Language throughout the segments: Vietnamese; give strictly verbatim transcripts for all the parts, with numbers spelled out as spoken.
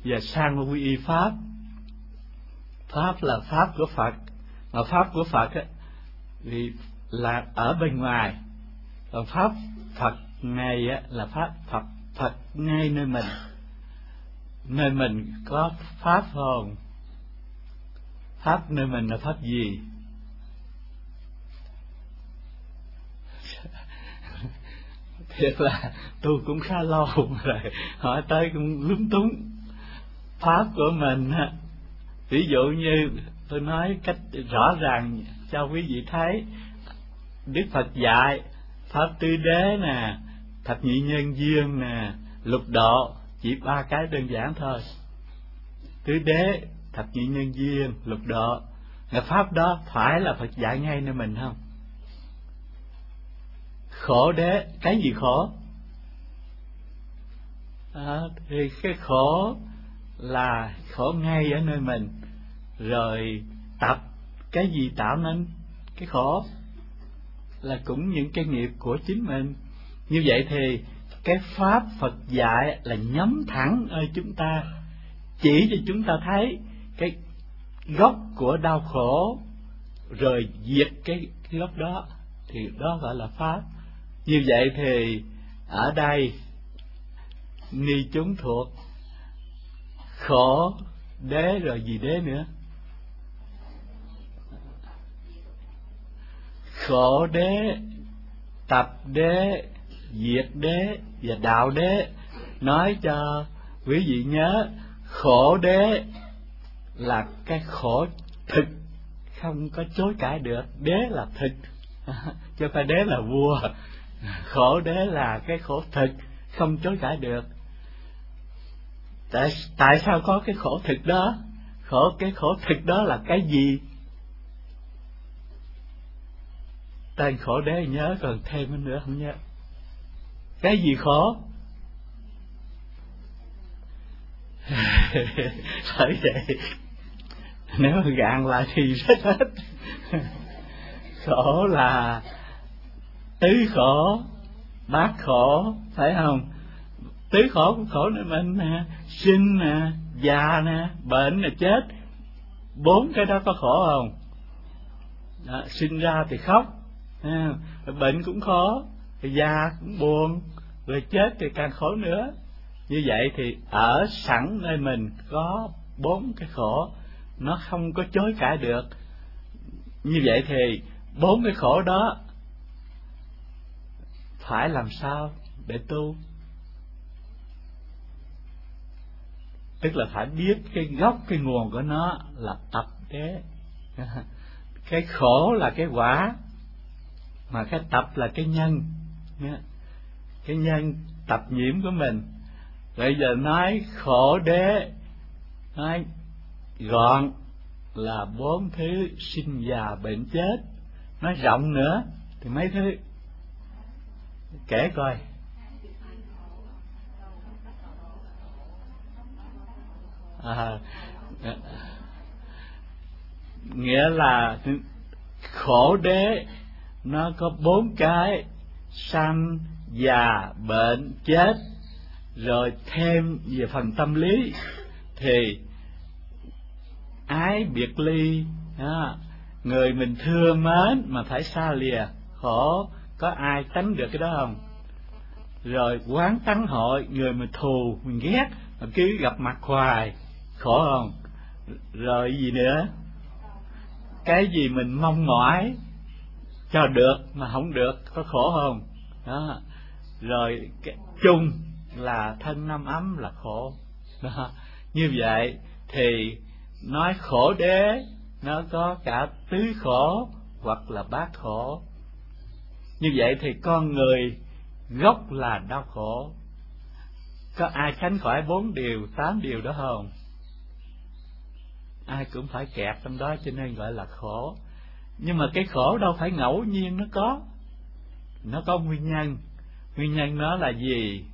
và sang quy y pháp. Pháp là pháp của Phật, mà pháp của Phật ấy, thì là ở bên ngoài, còn pháp Phật này á, là pháp Phật Phật ngay nơi mình. Nơi mình có pháp hồn. Pháp nơi mình là pháp gì? Thiệt là tôi cũng khá lâu rồi, hỏi tới cũng lúng túng. Pháp của mình á, ví dụ như tôi nói cách rõ ràng cho quý vị thấy, Đức Phật dạy pháp tứ đế nè, thập nhị nhân duyên nè, lục độ, chỉ ba cái đơn giản thôi. Tứ đế, thập nhị nhân duyên, lục độ, là pháp đó phải là Phật dạy ngay nơi mình không? Khổ đế, cái gì khổ? À, thì cái khổ là khổ ngay ở nơi mình. Rồi tập, cái gì tạo nên cái khổ? Là cũng những cái nghiệp của chính mình. Như vậy thì cái pháp Phật dạy là nhắm thẳng ở chúng ta, chỉ cho chúng ta thấy cái gốc của đau khổ, rồi diệt cái, cái gốc đó, thì đó gọi là pháp. Như vậy thì ở đây ni chúng thuộc khổ đế, rồi gì đế nữa? Khổ đế, tập đế, diệt đế và đạo đế. Nói cho quý vị nhớ, khổ đế là cái khổ thực, không có chối cãi được. Đế là thực, chứ phải đế là vua. Khổ đế là cái khổ thực, không chối cãi được. Tại, tại sao có cái khổ thực đó? Khổ cái khổ thực đó là cái gì? Tên khổ đế nhớ, còn thêm nữa không nhớ. Cái gì khổ? Bởi vậy nếu gạn lại thì rất hết. Khổ là tứ khổ, bát khổ, phải không? Tứ khổ cũng khổ nơi mình nè, sinh nè, già nè, bệnh nè, chết. Bốn cái đó có khổ không? Đó, sinh ra thì khóc, à, bệnh cũng khổ, già cũng buồn, rồi chết thì càng khổ nữa. Như vậy thì ở sẵn nơi mình có bốn cái khổ, nó không có chối cãi được. Như vậy thì bốn cái khổ đó phải làm sao để tu? Tức là phải biết cái gốc, cái nguồn của nó là tập đế. Cái khổ là cái quả, mà cái tập là cái nhân. Cái nhân tập nhiễm của mình. Bây giờ nói khổ đế, nói gọn là bốn thứ sinh già bệnh chết. Nói rộng nữa thì mấy thứ, kể coi. À, nghĩa là khổ đế nó có bốn cái: sanh, già, bệnh, chết. Rồi thêm về phần tâm lý thì ái biệt ly, đó, người mình thương mến mà phải xa lìa, khổ. Có ai tránh được cái đó không? Rồi quán tắng hội, người mình thù, mình ghét mà cứ gặp mặt hoài, khổ không? Rồi gì nữa? Cái gì mình mong mỏi cho được mà không được, có khổ không? Đó. Rồi cái chung là thân năm ấm là khổ. Đó. Như vậy thì nói khổ đế nó có cả tứ khổ hoặc là bát khổ. Như vậy thì con người gốc là đau khổ. Có ai tránh khỏi bốn điều, tám điều đó không? Ai cũng phải kẹt trong đó, cho nên gọi là khổ. Nhưng mà cái khổ đâu phải ngẫu nhiên nó có, nó có nguyên nhân. Nguyên nhân nó là gì?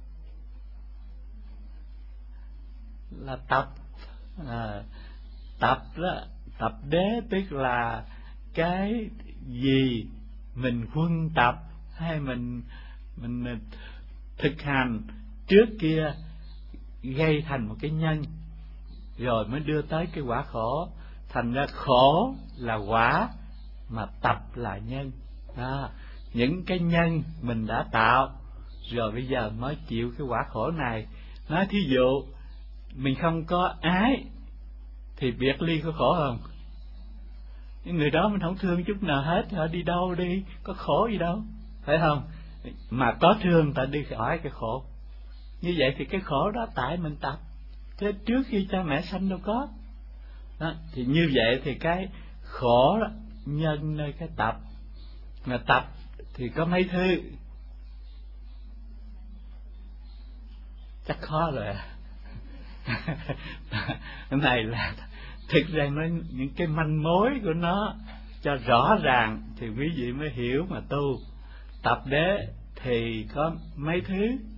Là tập. À, tập đó, tập đế tức là cái gì mình huân tập hay mình mình thực hành trước kia, gây thành một cái nhân, rồi mới đưa tới cái quả khổ. Thành ra khổ là quả, mà tập là nhân. À, những cái nhân mình đã tạo, rồi bây giờ mới chịu cái quả khổ này. Nói thí dụ mình không có ái thì biệt ly có khổ không? Những người đó mình không thương chút nào hết, họ đi đâu đi, có khổ gì đâu, phải không? Mà có thương ta đi khỏi cái khổ. Như vậy thì cái khổ đó tại mình tập, chứ trước khi cha mẹ sanh đâu có. Đó, thì như vậy thì cái khổ đó, nhân nơi cái tập. Mà tập thì có mấy thứ, chắc khó rồi à. Cái này là thực ra nó những cái manh mối của nó cho rõ ràng thì quý vị mới hiểu mà tu. Tập đế thì có mấy thứ.